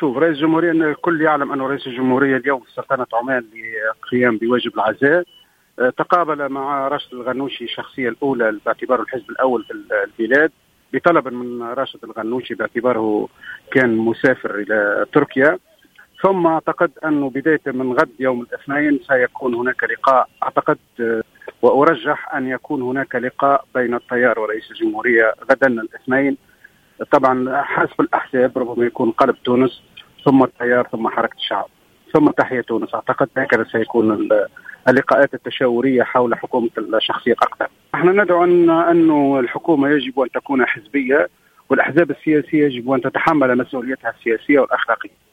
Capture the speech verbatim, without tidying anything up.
شوف، رئيس الجمهورية الكل يعلم أن رئيس الجمهورية اليوم في سلطنة عمان للقيام بواجب العزاء تقابل مع راشد الغنوشي الشخصية الأولى باعتباره الحزب الأول في البلاد، بطلب من راشد الغنوشي باعتباره كان مسافر إلى تركيا. ثم أعتقد أنه بداية من غد يوم الاثنين سيكون هناك لقاء، أعتقد وأرجح أن يكون هناك لقاء بين التيار ورئيس الجمهورية غدا الاثنين. طبعا حسب الأحزاب ربما يكون قلب تونس ثم التيار ثم حركة الشعب ثم تحيا تونس. أعتقد هكذا سيكون اللقاءات التشاورية حول حكومة الشخصية الأقدم. احنا ندعو أن الحكومة يجب أن تكون حزبية، والأحزاب السياسية يجب أن تتحمل مسؤوليتها السياسية والأخلاقية.